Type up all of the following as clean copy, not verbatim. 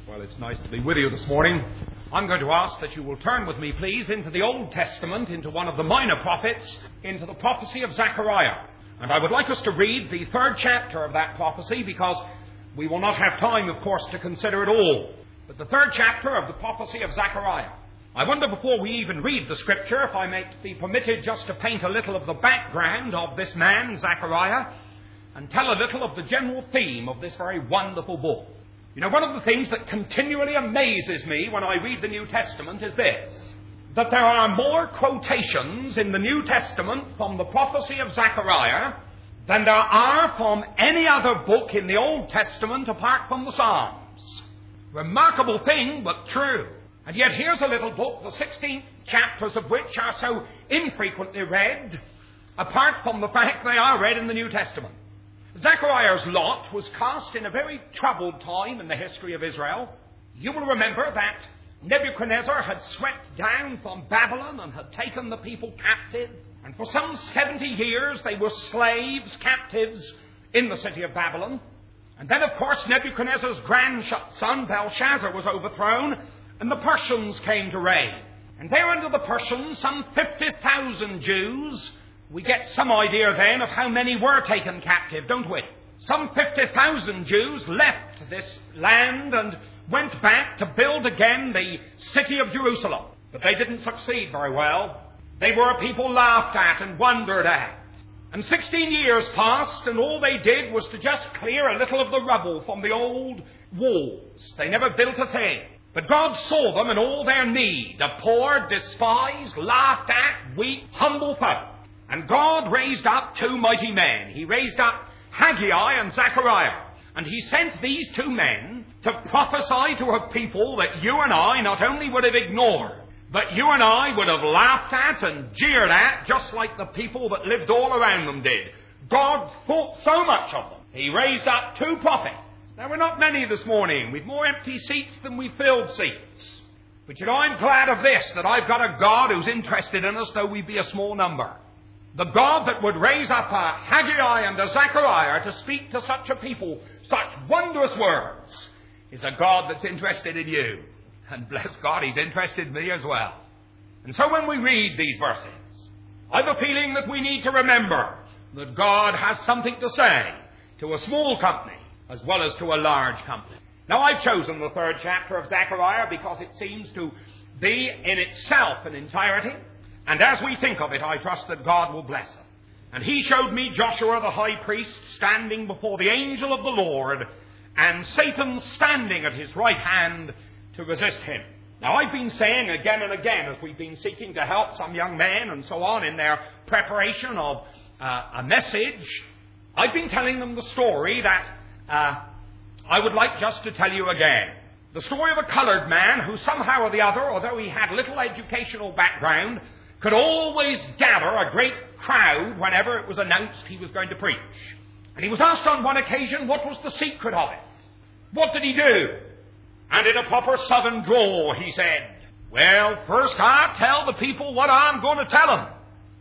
Well, it's nice to be with you this morning. I'm going to ask that you will turn with me, please, into the Old Testament, into one of the minor prophets, into the prophecy of Zechariah. And I would like us to read the 3rd chapter of that prophecy, because we will not have time, of course, to consider it all. But the 3rd chapter of the prophecy of Zechariah. I wonder, before we even read the scripture, if I may be permitted just to paint a little of the background of this man, Zechariah, and tell a little of the general theme of this very wonderful book. You know, one of the things that continually amazes me when I read the New Testament is this, that there are more quotations in the New Testament from the prophecy of Zechariah than there are from any other book in the Old Testament apart from the Psalms. Remarkable thing, but true. And yet here's a little book, the 16th chapters of which are so infrequently read, apart from the fact they are read in the New Testament. Zechariah's lot was cast in a very troubled time in the history of Israel. You will remember that Nebuchadnezzar had swept down from Babylon and had taken the people captive. And for some 70 years they were slaves, captives in the city of Babylon. And then, of course, Nebuchadnezzar's grandson Belshazzar was overthrown, and the Persians came to reign. And there under the Persians, some 50,000 Jews. We get some idea then of how many were taken captive, don't we? Some 50,000 Jews left this land and went back to build again the city of Jerusalem. But they didn't succeed very well. They were a people laughed at and wondered at. And 16 years passed, and all they did was to just clear a little of the rubble from the old walls. They never built a thing. But God saw them in all their need, a poor, despised, laughed at, weak, humble folk. And God raised up two mighty men. He raised up Haggai and Zechariah. And he sent these two men to prophesy to a people that you and I not only would have ignored, but you and I would have laughed at and jeered at, just like the people that lived all around them did. God thought so much of them. He raised up two prophets. Now, we're not many this morning. We've more empty seats than we've filled seats. But you know, I'm glad of this, that I've got a God who's interested in us, though we be a small number. The God that would raise up a Haggai and a Zechariah to speak to such a people, such wondrous words, is a God that's interested in you. And bless God, He's interested in me as well. And so when we read these verses, I've a feeling that we need to remember that God has something to say to a small company as well as to a large company. Now, I've chosen the 3rd chapter of Zechariah because it seems to be in itself an entirety. And as we think of it, I trust that God will bless it. And he showed me Joshua the high priest standing before the angel of the Lord, and Satan standing at his right hand to resist him. Now, I've been saying again and again, as we've been seeking to help some young men and so on in their preparation of a message, I've been telling them the story that I would like just to tell you again. The story of a colored man who somehow or the other, although he had little educational background, could always gather a great crowd whenever it was announced he was going to preach. And he was asked on one occasion what was the secret of it. What did he do? And in a proper southern drawl he said, "Well, first I'll tell the people what I'm going to tell them.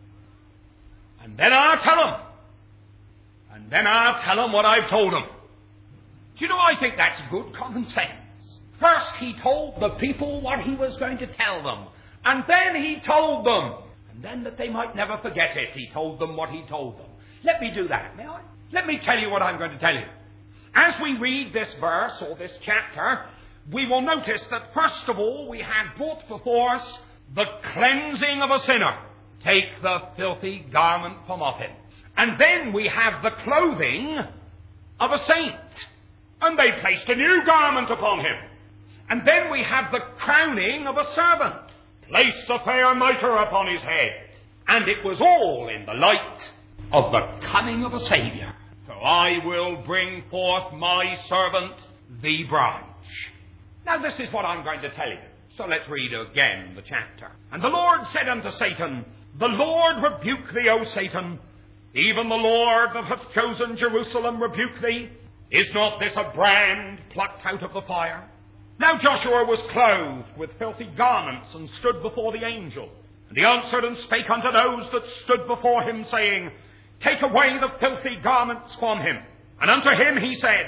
And then I'll tell them. And then I'll tell them what I've told them." Do you know, I think that's good common sense. First he told the people what he was going to tell them. And then he told them. And then, that they might never forget it, he told them what he told them. Let me do that, may I? Let me tell you what I'm going to tell you. As we read this verse, or this chapter, we will notice that first of all we have brought before us the cleansing of a sinner. Take the filthy garment from off him. And then we have the clothing of a saint. And they placed a new garment upon him. And then we have the crowning of a servant. Place a fair mitre upon his head. And it was all in the light of the coming of a Saviour. So I will bring forth my servant, the bride. Now this is what I'm going to tell you. So let's read again the chapter. "And the Lord said unto Satan, The Lord rebuke thee, O Satan. Even the Lord that hath chosen Jerusalem rebuke thee. Is not this a brand plucked out of the fire? Now Joshua was clothed with filthy garments, and stood before the angel. And he answered and spake unto those that stood before him, saying, Take away the filthy garments from him. And unto him he said,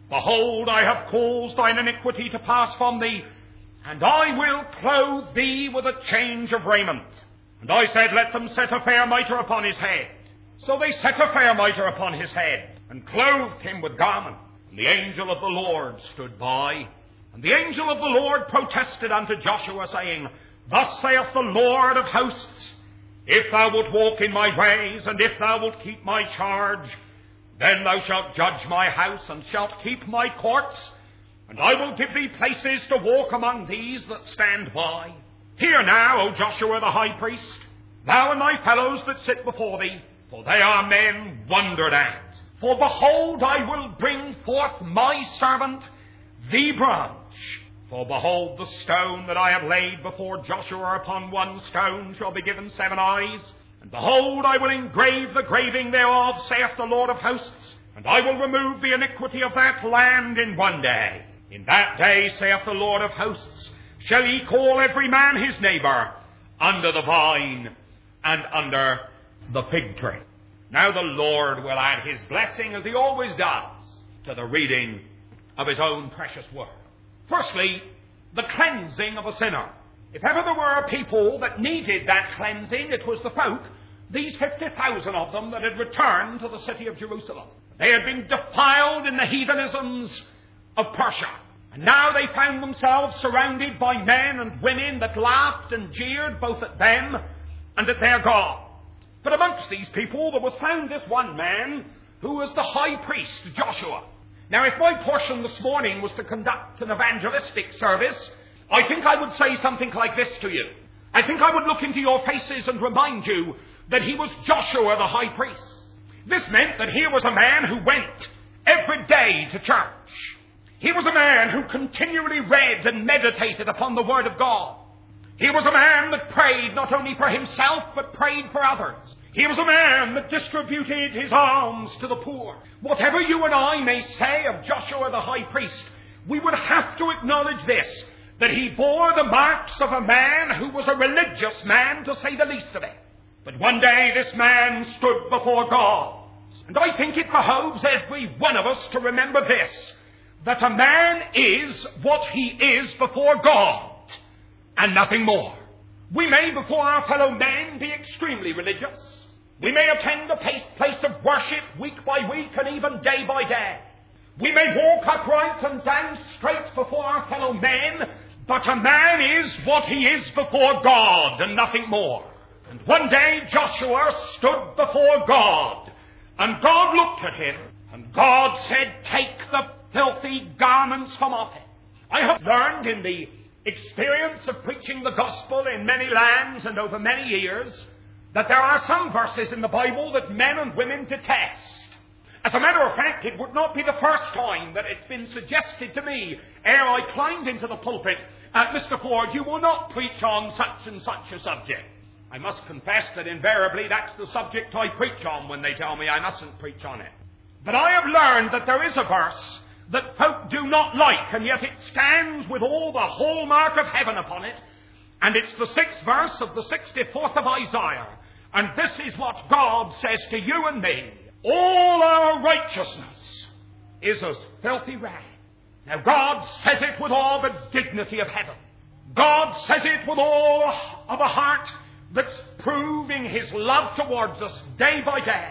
Behold, I have caused thine iniquity to pass from thee, and I will clothe thee with a change of raiment. And I said, let them set a fair mitre upon his head. So they set a fair mitre upon his head, and clothed him with garments. And the angel of the Lord stood by. And the angel of the Lord protested unto Joshua, saying, Thus saith the Lord of hosts, If thou wilt walk in my ways, and if thou wilt keep my charge, then thou shalt judge my house, and shalt keep my courts, and I will give thee places to walk among these that stand by. Hear now, O Joshua the high priest, thou and thy fellows that sit before thee, for they are men wondered at. For behold, I will bring forth my servant, the branch. For behold, the stone that I have laid before Joshua, upon one stone shall be given 7 eyes. And behold, I will engrave the graving thereof, saith the Lord of hosts, and I will remove the iniquity of that land in one day. In that day, saith the Lord of hosts, shall ye call every man his neighbour under the vine and under the fig tree. Now the Lord will add his blessing, as he always does, to the reading of his own precious word. Firstly, the cleansing of a sinner. If ever there were a people that needed that cleansing, it was the folk, these 50,000 of them, that had returned to the city of Jerusalem. They had been defiled in the heathenisms of Persia. And now they found themselves surrounded by men and women that laughed and jeered both at them and at their God. But amongst these people there was found this one man who was the high priest, Joshua. Now, if my portion this morning was to conduct an evangelistic service, I think I would say something like this to you. I think I would look into your faces and remind you that he was Joshua the high priest. This meant that here was a man who went every day to church. He was a man who continually read and meditated upon the Word of God. He was a man that prayed not only for himself, but prayed for others. He was a man that distributed his alms to the poor. Whatever you and I may say of Joshua the high priest, we would have to acknowledge this, that he bore the marks of a man who was a religious man, to say the least of it. But one day this man stood before God. And I think it behoves every one of us to remember this, that a man is what he is before God, and nothing more. We may before our fellow men be extremely religious. We may attend a place of worship week by week and even day by day. We may walk upright and down straight before our fellow men, but a man is what he is before God and nothing more. And one day Joshua stood before God, and God looked at him, and God said, Take the filthy garments from off him. I have learned in the experience of preaching the gospel in many lands and over many years that there are some verses in the Bible that men and women detest. As a matter of fact, it would not be the first time that it's been suggested to me ere I climbed into the pulpit, Mr. Ford, you will not preach on such and such a subject. I must confess that invariably that's the subject I preach on when they tell me I mustn't preach on it. But I have learned that there is a verse that folk do not like, and yet it stands with all the hallmark of heaven upon it, and it's the 6th verse of the 64th of Isaiah. And this is what God says to you and me: all our righteousness is as filthy rags. Now God says it with all the dignity of heaven. God says it with all of a heart that's proving his love towards us day by day.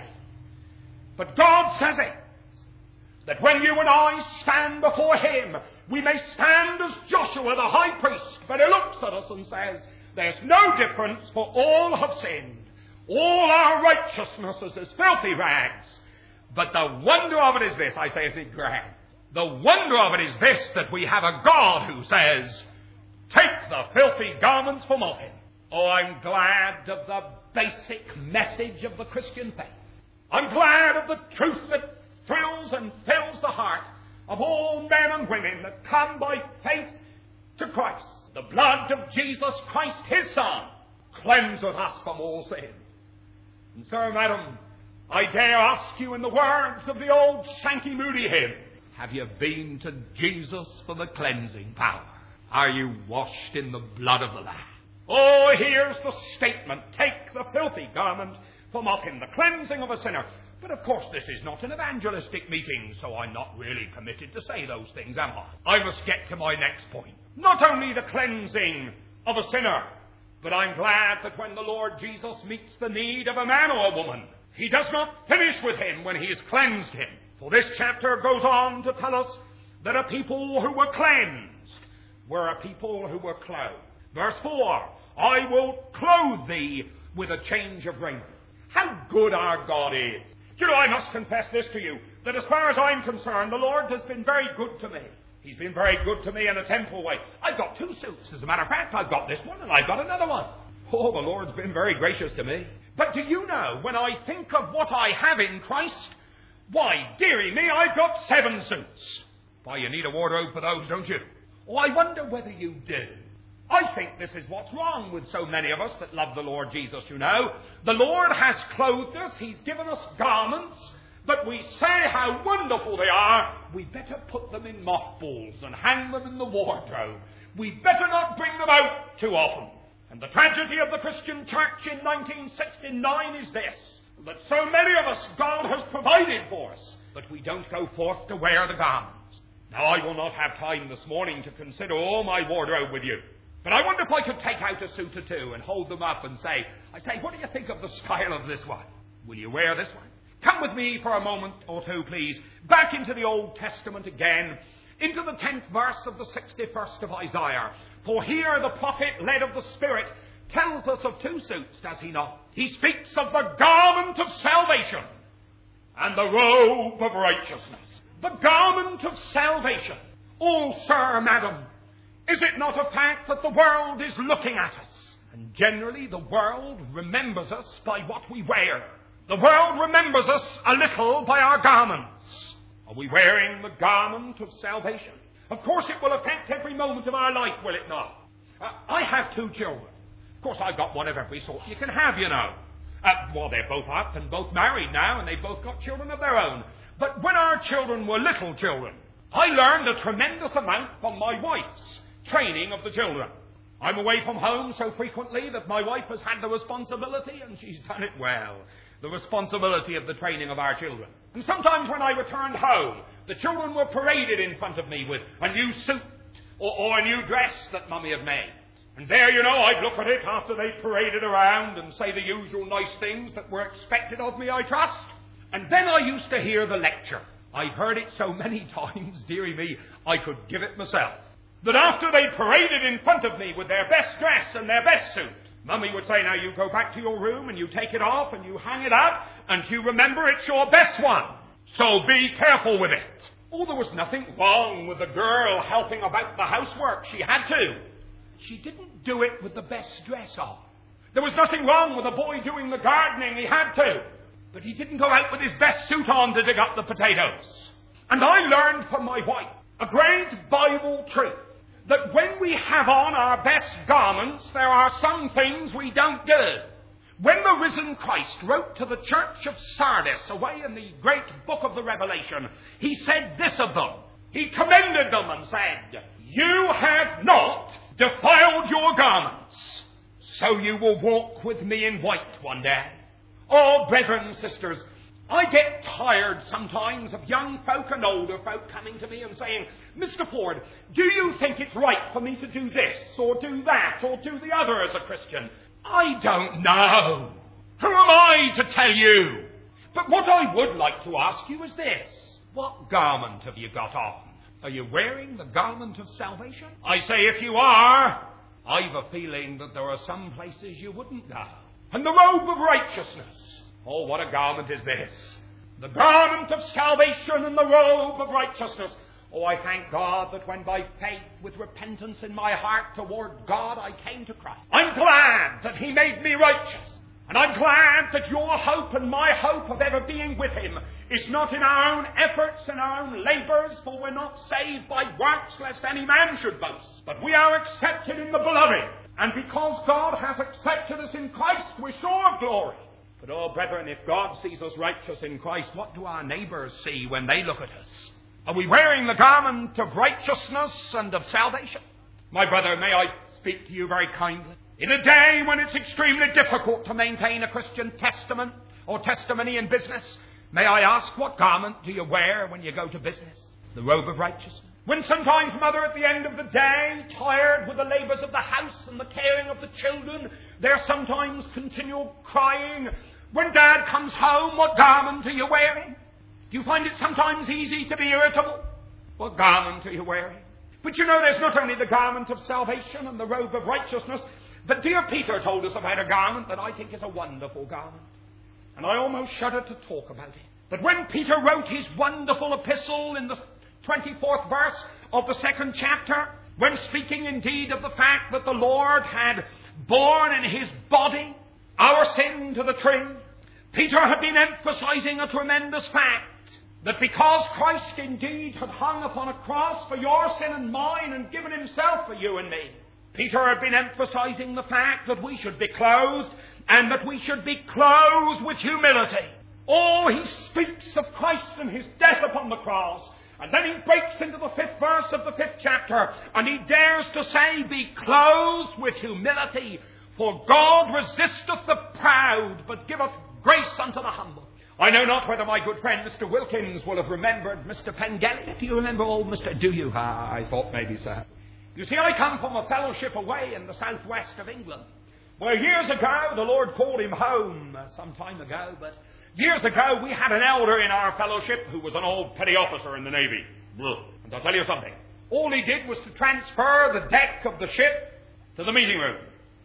But God says it, that when you and I stand before him, we may stand as Joshua the high priest, but he looks at us and says, there's no difference, for all have sinned. All our righteousness is as filthy rags. But the wonder of it is this, I say, isn't it grand? The wonder of it is this, that we have a God who says, take the filthy garments from off him. Oh, I'm glad of the basic message of the Christian faith. I'm glad of the truth that thrills and fills the heart of all men and women that come by faith to Christ. The blood of Jesus Christ, his Son, cleanseth us from all sin. And sir, madam, I dare ask you in the words of the old Sankey Moody hymn, have you been to Jesus for the cleansing power? Are you washed in the blood of the Lamb? Oh, here's the statement, take the filthy garment from off him, the cleansing of a sinner. But of course this is not an evangelistic meeting, so I'm not really permitted to say those things, am I? I must get to my next point. Not only the cleansing of a sinner, but I'm glad that when the Lord Jesus meets the need of a man or a woman, he does not finish with him when he has cleansed him. For this chapter goes on to tell us that a people who were cleansed were a people who were clothed. Verse 4, I will clothe thee with a change of raiment. How good our God is. Do you know, I must confess this to you, that as far as I'm concerned, the Lord has been very good to me. He's been very good to me in a temporal way. I've got 2 suits. As a matter of fact, I've got this one and I've got another one. Oh, the Lord's been very gracious to me. But do you know, when I think of what I have in Christ, why, dearie me, I've got 7 suits. Why, you need a wardrobe for those, don't you? Oh, I wonder whether you do. I think this is what's wrong with so many of us that love the Lord Jesus, you know. The Lord has clothed us. He's given us garments. But we say how wonderful they are. We better put them in mothballs and hang them in the wardrobe. We better not bring them out too often. And the tragedy of the Christian church in 1969 is this, that so many of us God has provided for us, but we don't go forth to wear the garments. Now, I will not have time this morning to consider all my wardrobe with you. But I wonder if I could take out a suit or 2 and hold them up and say, what do you think of the style of this one? Will you wear this one? Come with me for a moment or 2, please, back into the Old Testament again, into the 10th verse of the 61st of Isaiah. For here the prophet, led of the Spirit, tells us of 2 suits, does he not? He speaks of the garment of salvation and the robe of righteousness. The garment of salvation. Oh, sir, madam, is it not a fact that the world is looking at us? And generally the world remembers us by what we wear. The world remembers us a little by our garments. Are we wearing the garment of salvation? Of course it will affect every moment of our life, will it not? I have 2 children. Of course I've got one of every sort you can have, you know. They're both up and both married now, and they've both got children of their own. But when our children were little children, I learned a tremendous amount from my wife's training of the children. I'm away from home so frequently that my wife has had the responsibility, and she's done it well, the responsibility of the training of our children. And sometimes when I returned home, the children were paraded in front of me with a new suit or a new dress that Mummy had made. And there, you know, I'd look at it after they'd paraded around and say the usual nice things that were expected of me, I trust. And then I used to hear the lecture. I've heard it so many times, dearie me, I could give it myself. That after they'd paraded in front of me with their best dress and their best suit, Mummy would say, now you go back to your room and you take it off and you hang it up and you remember it's your best one. So be careful with it. Oh, there was nothing wrong with the girl helping about the housework. She had to. She didn't do it with the best dress on. There was nothing wrong with the boy doing the gardening. He had to. But he didn't go out with his best suit on to dig up the potatoes. And I learned from my wife a great Bible truth, that when we have on our best garments, there are some things we don't do. When the risen Christ wrote to the church of Sardis, away in the great book of the Revelation, he said this of them. He commended them and said, you have not defiled your garments, so you will walk with me in white one day. Oh, brethren and sisters, I get tired sometimes of young folk and older folk coming to me and saying, Mr. Ford, do you think it's right for me to do this or do that or do the other as a Christian? I don't know. Who am I to tell you? But what I would like to ask you is this. What garment have you got on? Are you wearing the garment of salvation? I say if you are, I've a feeling that there are some places you wouldn't go. And the robe of righteousness. Oh, what a garment is this. The garment of salvation and the robe of righteousness. Oh, I thank God that when by faith, with repentance in my heart toward God, I came to Christ. I'm glad that He made me righteous. And I'm glad that your hope and my hope of ever being with Him is not in our own efforts and our own labours, for we're not saved by works, lest any man should boast. But we are accepted in the Beloved. And because God has accepted us in Christ, we're sure of glory. But, oh, brethren, if God sees us righteous in Christ, what do our neighbours see when they look at us? Are we wearing the garment of righteousness and of salvation? My brother, may I speak to you very kindly? In a day when it's extremely difficult to maintain a Christian testament or testimony in business, May I ask, what garment do you wear when you go to business? The robe of righteousness. When sometimes, mother, at the end of the day, tired with the labours of the house and the caring of the children, there's sometimes continual crying. When Dad comes home, what garment are you wearing? Do you find it sometimes easy to be irritable? What garment are you wearing? But you know, there's not only the garment of salvation and the robe of righteousness, but dear Peter told us about a garment that I think is a wonderful garment. And I almost shudder to talk about it. But when Peter wrote his wonderful epistle in the 24th verse of the 2nd chapter, when speaking indeed of the fact that the Lord had borne in his body our sin to the tree, Peter had been emphasizing a tremendous fact, that because Christ indeed had hung upon a cross for your sin and mine and given himself for you and me, Peter had been emphasizing the fact that we should be clothed, and that we should be clothed with humility. Oh, he speaks of Christ and his death upon the cross. And then he breaks into the 5th verse of the 5th chapter, and he dares to say, be clothed with humility, for God resisteth the proud, but giveth grace unto the humble. I know not whether my good friend Mr. Wilkins will have remembered Mr. Pengelly. Do you remember old Mr. Do you? I thought maybe so. You see, I come from a fellowship away in the southwest of England, where years ago the Lord called him home some time ago, but years ago we had an elder in our fellowship who was an old petty officer in the Navy. And I'll tell you something. All he did was to transfer the deck of the ship to the meeting room.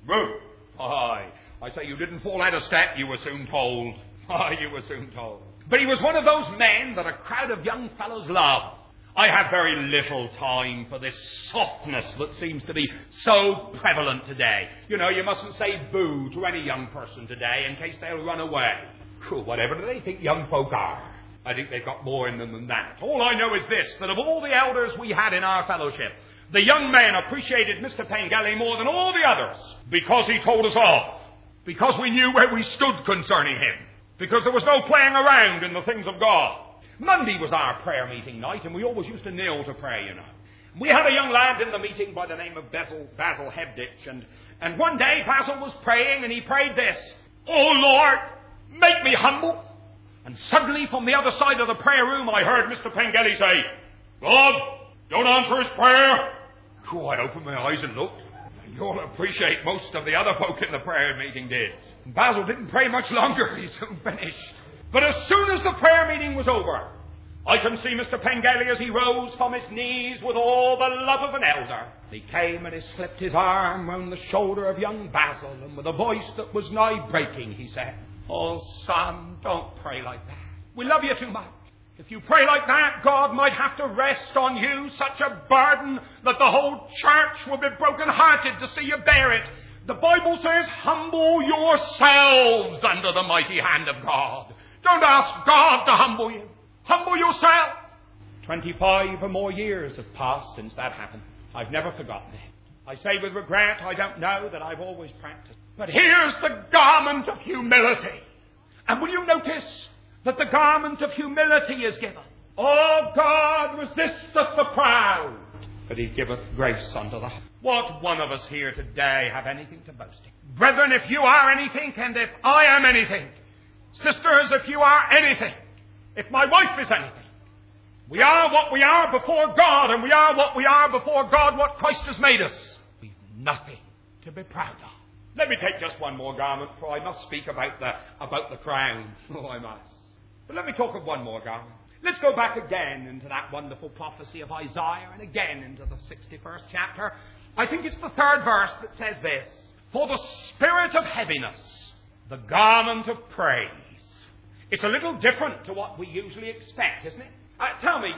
I say, you didn't fall out of step, you were soon told. You were soon told. But he was one of those men that a crowd of young fellows love. I have very little time for this softness that seems to be so prevalent today. You know, you mustn't say boo to any young person today in case they'll run away. Whatever do they think young folk are? I think they've got more in them than that. All I know is this, that of all the elders we had in our fellowship, the young men appreciated Mr. Pengelly more than all the others, because he told us off, because we knew where we stood concerning him, because there was no playing around in the things of God. Monday was our prayer meeting night, and we always used to kneel to pray, you know. We had a young lad in the meeting by the name of Basil Hebditch, and one day Basil was praying, and he prayed this, "Oh Lord, make me humble." And suddenly from the other side of the prayer room I heard Mr. Pengelly say, "God, don't answer his prayer." I opened my eyes and looked. You'll appreciate most of the other folk in the prayer meeting did. Basil didn't pray much longer. He soon finished. But as soon as the prayer meeting was over, I can see Mr. Pengelly as he rose from his knees with all the love of an elder. He came and he slipped his arm round the shoulder of young Basil, and with a voice that was nigh breaking, he said, "Oh, son, don't pray like that. We love you too much. If you pray like that, God might have to rest on you such a burden that the whole church will be broken-hearted to see you bear it. The Bible says, humble yourselves under the mighty hand of God. Don't ask God to humble you. Humble yourself." 25 or more years have passed since that happened. I've never forgotten it. I say with regret, I don't know that I've always practiced. But here's the garment of humility. And will you notice that the garment of humility is given? Oh, God resisteth the proud, but he giveth grace unto the humble. What one of us here today have anything to boast in? Brethren, if you are anything, and if I am anything, sisters, if you are anything, if my wife is anything, we are what we are before God, and we are what we are before God, what Christ has made us. We've nothing to be proud of. Let me take just one more garment, for I must speak about the crown. Oh, I must. But let me talk of one more garment. Let's go back again into that wonderful prophecy of Isaiah, and again into the 61st chapter. I think it's the 3rd verse that says this, "For the spirit of heaviness, the garment of praise." It's a little different to what we usually expect, isn't it? Tell me,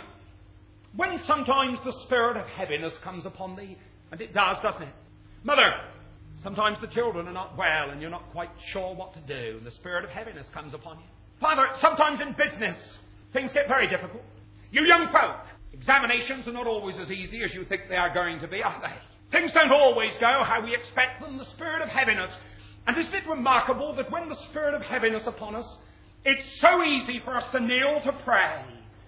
when sometimes the spirit of heaviness comes upon thee, and it does, doesn't it? Mother, sometimes the children are not well, and you're not quite sure what to do, and the spirit of heaviness comes upon you. Father, sometimes in business, things get very difficult. You young folk, examinations are not always as easy as you think they are going to be, are they? Things don't always go how we expect them, the spirit of heaviness. And isn't it remarkable that when the spirit of heaviness upon us, it's so easy for us to kneel to pray.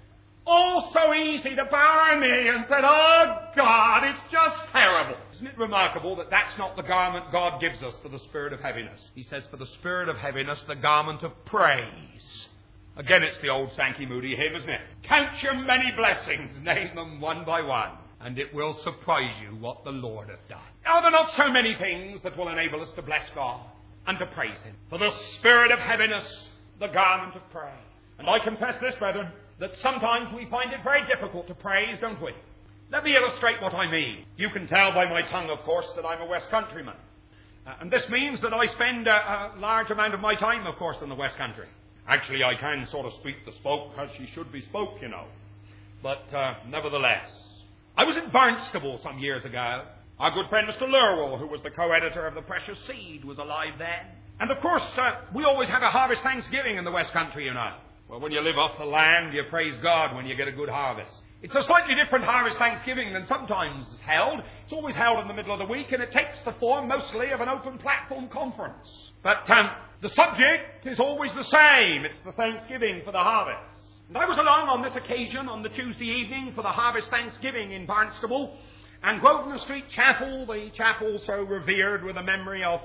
Oh, so easy to bow our knee and say, "Oh, God, it's just terrible." Isn't it remarkable that that's not the garment God gives us for the spirit of heaviness? He says, for the spirit of heaviness, the garment of praise. Again, it's the old Sankey Moody hymn, isn't it? Count your many blessings, name them one by one, and it will surprise you what the Lord hath done. Are there not so many things that will enable us to bless God and to praise Him? For the spirit of heaviness, the garment of praise. And I confess this, brethren, that sometimes we find it very difficult to praise, don't we? Let me illustrate what I mean. You can tell by my tongue, of course, that I'm a West Countryman. And this means that I spend a large amount of my time, of course, in the West Country. Actually, I can sort of speak the spoke as she should be spoke, you know. But nevertheless, I was in Barnstable some years ago. Our good friend Mr. Lurwell, who was the co-editor of The Precious Seed, was alive then. And of course, we always have a harvest Thanksgiving in the West Country, you know. Well, when you live off the land, you praise God when you get a good harvest. It's a slightly different harvest Thanksgiving than sometimes held. It's always held in the middle of the week, and it takes the form mostly of an open platform conference. But the subject is always the same. It's the Thanksgiving for the harvest. And I was along on this occasion on the Tuesday evening for the harvest Thanksgiving in Barnstable, and Grosvenor Street Chapel, the chapel so revered with a memory of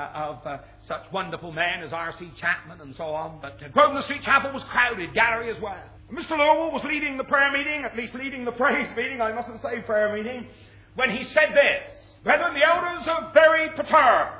such wonderful men as R.C. Chapman and so on. But Grosvenor Street Chapel was crowded, gallery as well. Mr. Lowell was leading the prayer meeting, at least leading the praise meeting, I mustn't say prayer meeting, when he said this: "Brethren, the elders are very perturbed.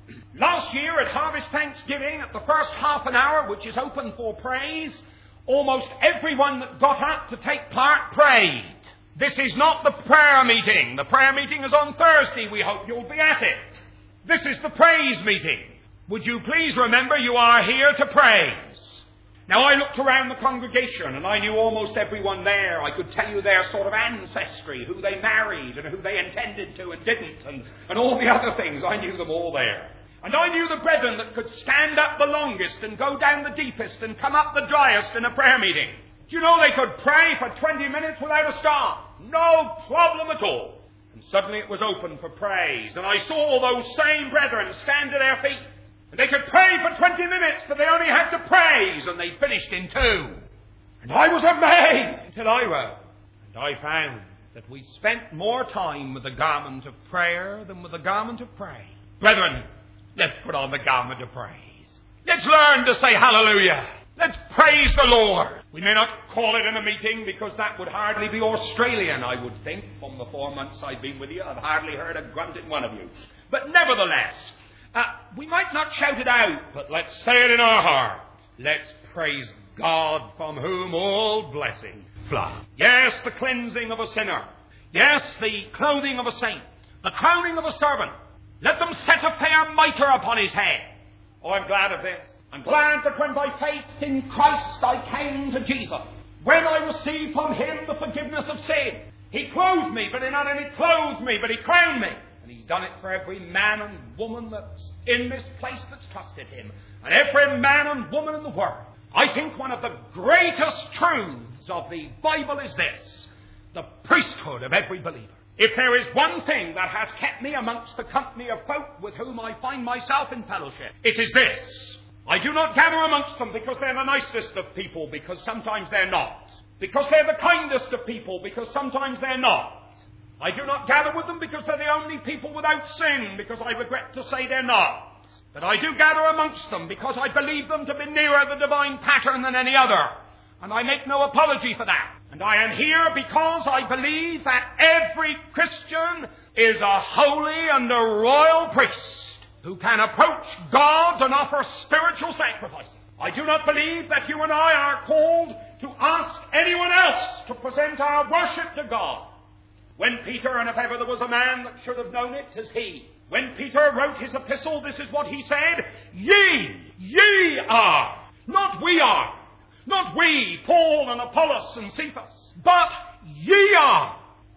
Last year at Harvest Thanksgiving, at the first half an hour, which is open for praise, almost everyone that got up to take part prayed. This is not the prayer meeting. The prayer meeting is on Thursday. We hope you'll be at it. This is the praise meeting. Would you please remember you are here to praise?" Now, I looked around the congregation and I knew almost everyone there. I could tell you their sort of ancestry, who they married and who they intended to and didn't, and all the other things. I knew them all there. And I knew the brethren that could stand up the longest and go down the deepest and come up the driest in a prayer meeting. Do you know they could pray for 20 minutes without a stop? No problem at all. And suddenly it was open for praise. And I saw those same brethren stand to their feet. And they could pray for 20 minutes, but they only had to praise, and they finished in 2. And I was amazed until I wrote. And I found that we spent more time with the garment of prayer than with the garment of praise. Brethren, let's put on the garment of praise. Let's learn to say hallelujah. Let's praise the Lord. We may not call it in a meeting because that would hardly be Australian, I would think. From the 4 months I've been with you, I've hardly heard a grunt in one of you. But nevertheless, we might not shout it out, but let's say it in our heart. Let's praise God, from whom all blessing flow. Yes, the cleansing of a sinner. Yes, the clothing of a saint. The crowning of a servant. Let them set a fair mitre upon his head. Oh, I'm glad of this. I'm glad that when by faith in Christ I came to Jesus, when I received from Him the forgiveness of sin, He clothed me, but He not only clothed me, but He crowned me. And He's done it for every man and woman that's in this place that's trusted Him, and every man and woman in the world. I think one of the greatest truths of the Bible is this: the priesthood of every believer. If there is one thing that has kept me amongst the company of folk with whom I find myself in fellowship, it is this: I do not gather amongst them because they're the nicest of people, because sometimes they're not. Because they're the kindest of people, because sometimes they're not. I do not gather with them because they're the only people without sin, because I regret to say they're not. But I do gather amongst them because I believe them to be nearer the divine pattern than any other. And I make no apology for that. And I am here because I believe that every Christian is a holy and a royal priest who can approach God and offer spiritual sacrifice. I do not believe that you and I are called to ask anyone else to present our worship to God. When Peter, and if ever there was a man that should have known it, 'tis he. When Peter wrote his epistle, this is what he said: Ye are, not we are, not we, Paul and Apollos and Cephas, but ye are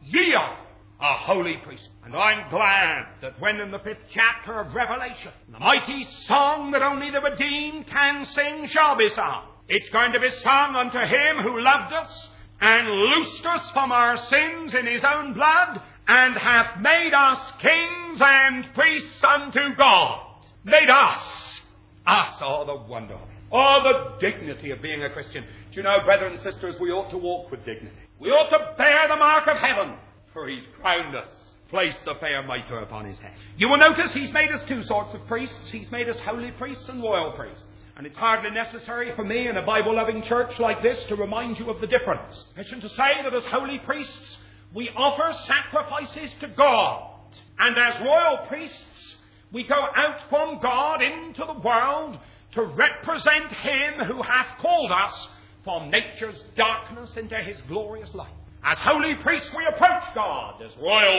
a holy priest. And I'm glad that when in the 5th chapter of Revelation, the mighty song that only the redeemed can sing shall be sung, it's going to be sung unto Him who loved us and loosed us from our sins in His own blood, and hath made us kings and priests unto God. Made us, oh, the wonder of it. Oh, the dignity of being a Christian. Do you know, brethren and sisters, we ought to walk with dignity. We ought to bear the mark of heaven, for He's crowned us, placed a fair mitre upon His head. You will notice He's made us 2 sorts of priests. He's made us holy priests and royal priests. And it's hardly necessary for me in a Bible-loving church like this to remind you of the difference. Sufficient to say that as holy priests, we offer sacrifices to God. And as royal priests, we go out from God into the world to represent Him who hath called us from nature's darkness into His glorious light. As holy priests, we approach God. As royal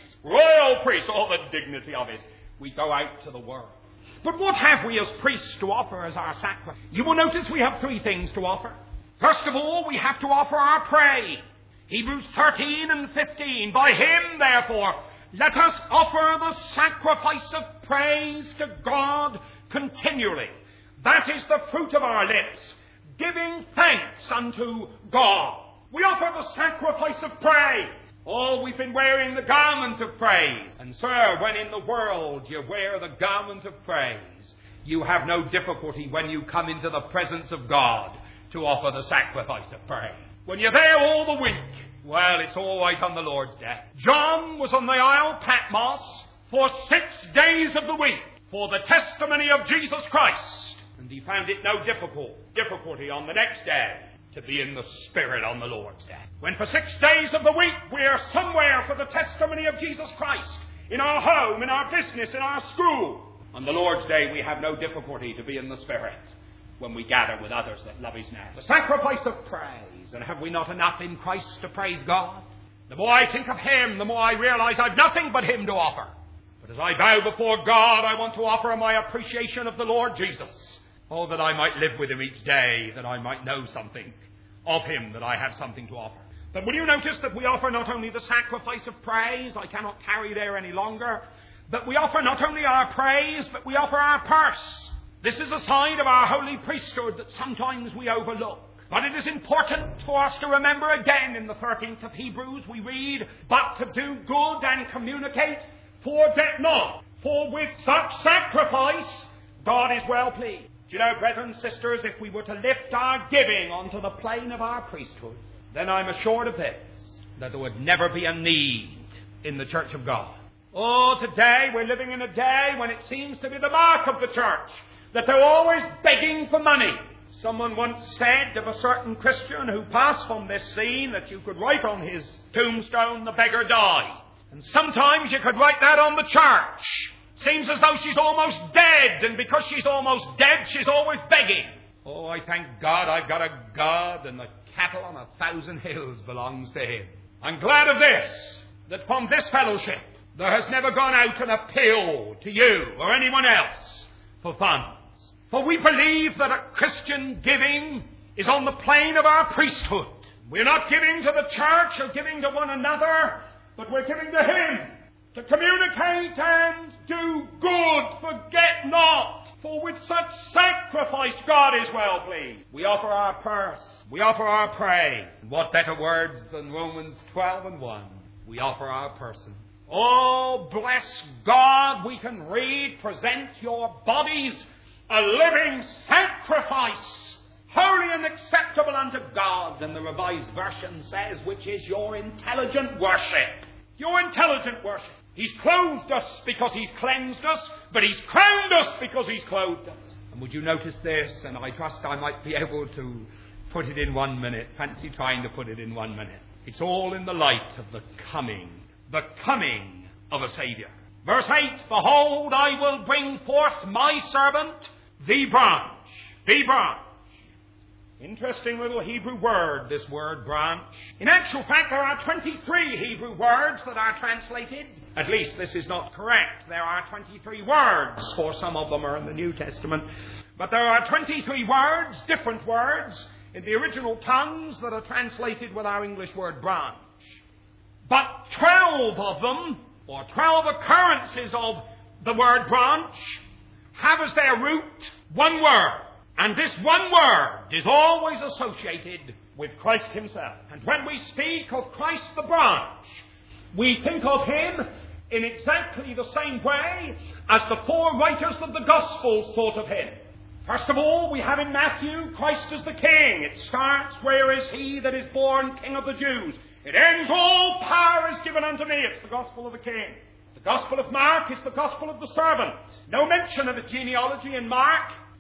priests, all the dignity of it, we go out to the world. But what have we as priests to offer as our sacrifice? You will notice we have three things to offer. First of all, we have to offer our praise. Hebrews 13 and 15. By Him, therefore, let us offer the sacrifice of praise to God continually. That is the fruit of our lips, giving thanks unto God. We offer the sacrifice of praise. Oh, we've been wearing the garment of praise. And sir, when in the world you wear the garment of praise, you have no difficulty when you come into the presence of God to offer the sacrifice of praise. When you're there all the week, well, it's all right on the Lord's Day. John was on the Isle Patmos for 6 days of the week for the testimony of Jesus Christ. And he found it no difficulty on the next day to be in the Spirit on the Lord's Day. When for 6 days of the week we are somewhere for the testimony of Jesus Christ, in our home, in our business, in our school, on the Lord's Day we have no difficulty to be in the Spirit when we gather with others that love His name. The sacrifice of praise. And have we not enough in Christ to praise God? The more I think of Him, the more I realize I've nothing but Him to offer. But as I bow before God, I want to offer my appreciation of the Lord Jesus. Oh, that I might live with Him each day, that I might know something of Him, that I have something to offer. But will you notice that we offer not only the sacrifice of praise, I cannot tarry there any longer, but we offer not only our praise, but we offer our purse. This is a side of our holy priesthood that sometimes we overlook. But it is important for us to remember again in the 13th of Hebrews we read, but to do good and communicate, forget not, for with such sacrifice God is well pleased. Do you know, brethren and sisters, if we were to lift our giving onto the plane of our priesthood, then I'm assured of this, that there would never be a need in the church of God. Oh, today we're living in a day when it seems to be the mark of the church, that they're always begging for money. Someone once said of a certain Christian who passed from this scene that you could write on his tombstone, "The beggar died." And sometimes you could write that on the church. Seems as though she's almost dead, and because she's almost dead, she's always begging. Oh, I thank God I've got a God, and the cattle on 1,000 hills belongs to Him. I'm glad of this, that from this fellowship there has never gone out an appeal to you or anyone else for funds. For we believe that a Christian giving is on the plane of our priesthood. We're not giving to the church or giving to one another, but we're giving to Him. To communicate and do good, forget not, for with such sacrifice God is well pleased. We offer our purse, we offer our praise. And what better words than Romans 12 and 1? We offer our person. Oh, bless God, we can read, present your bodies a living sacrifice, holy and acceptable unto God. And the Revised Version says, which is your intelligent worship. Your intelligent worship. He's clothed us because He's cleansed us, but He's crowned us because He's clothed us. And would you notice this? And I trust I might be able to put it in 1 minute. Fancy trying to put it in 1 minute. It's all in the light of the coming of a Saviour. Verse 8, behold, I will bring forth my servant, the branch. The branch. Interesting little Hebrew word, this word branch. In actual fact, there are 23 Hebrew words that are translated. At least this is not correct. There are 23 words, for some of them are in the New Testament. But there are 23 words, different words, in the original tongues that are translated with our English word branch. But 12 of them, or 12 occurrences of the word branch, have as their root one word. And this one word is always associated with Christ Himself. And when we speak of Christ the branch, we think of Him in exactly the same way as the four writers of the Gospels thought of Him. First of all, we have in Matthew, Christ as the King. It starts, where is He that is born King of the Jews? It ends, all power is given unto me. It's the Gospel of the King. The Gospel of Mark is the Gospel of the servant. No mention of a genealogy in Mark.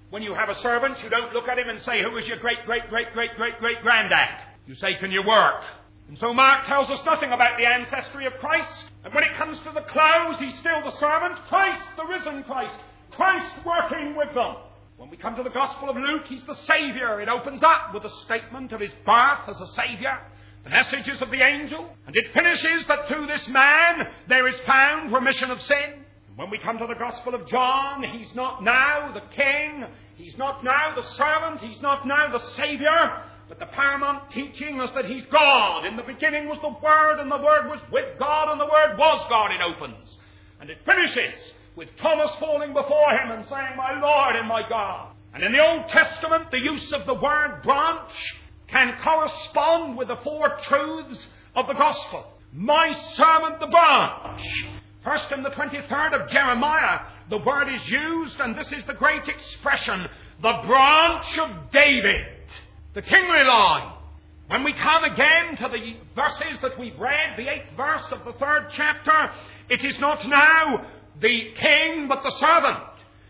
When you have a servant, you don't look at him and say, who is your great-great-great-great-great-great-granddad? You say, can you work? And so Mark tells us nothing about the ancestry of Christ. And when it comes to the clothes, he's still the servant. Christ, the risen Christ. Christ working with them. When we come to the Gospel of Luke, he's the Saviour. It opens up with a statement of his birth as a Saviour. The messages of the angel. And it finishes that through this man there is found remission of sin. When we come to the Gospel of John, he's not now the king. He's not now the servant. He's not now the Saviour. But the paramount teaching is that he's God. In the beginning was the Word, and the Word was with God, and the Word was God, it opens. And it finishes with Thomas falling before him and saying, my Lord and my God. And in the Old Testament, the use of the word branch can correspond with the four truths of the Gospel. My servant the branch. First, in the 23rd of Jeremiah, the word is used, and this is the great expression, the branch of David, the kingly line. When we come again to the verses that we've read, the 8th verse of the 3rd chapter, it is not now the king, but the servant.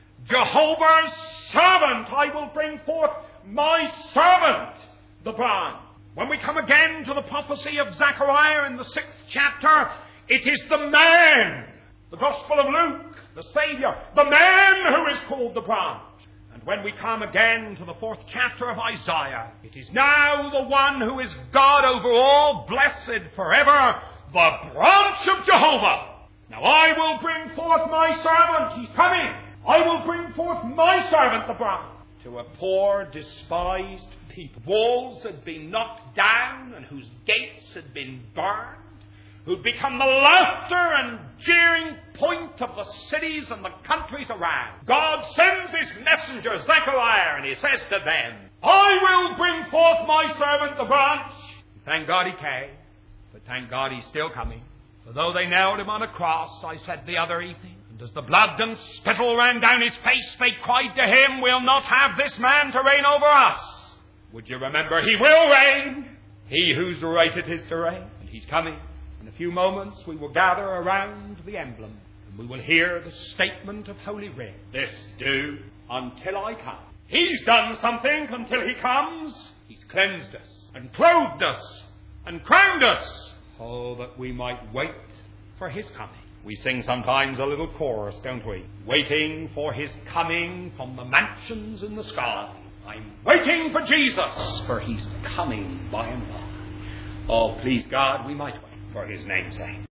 Jehovah's servant, I will bring forth my servant, the branch. When we come again to the prophecy of Zechariah in the 6th chapter, it is the man, the Gospel of Luke, the Saviour, the man who is called the branch. And when we come again to the 4th chapter of Isaiah, it is now the one who is God over all, blessed forever, the branch of Jehovah. Now I will bring forth my servant. He's coming. I will bring forth my servant, the branch, to a poor, despised people. Walls had been knocked down and whose gates had been burned, who'd become the laughter and jeering point of the cities and the countries around. God sends his messenger, Zechariah, and he says to them, I will bring forth my servant, the branch. Thank God he came, but thank God he's still coming. For though they nailed him on a cross, I said the other evening, and as the blood and spittle ran down his face, they cried to him, we'll not have this man to reign over us. Would you remember, he will reign. He who's rated is to reign. And he's coming. In a few moments we will gather around the emblem, and we will hear the statement of Holy Writ. This do until I come. He's done something until he comes. He's cleansed us, and clothed us, and crowned us. Oh, that we might wait for his coming. We sing sometimes a little chorus, don't we? Waiting for his coming from the mansions in the sky. I'm waiting for Jesus, for he's coming by and by. Oh, please God, we might wait for his name's sake.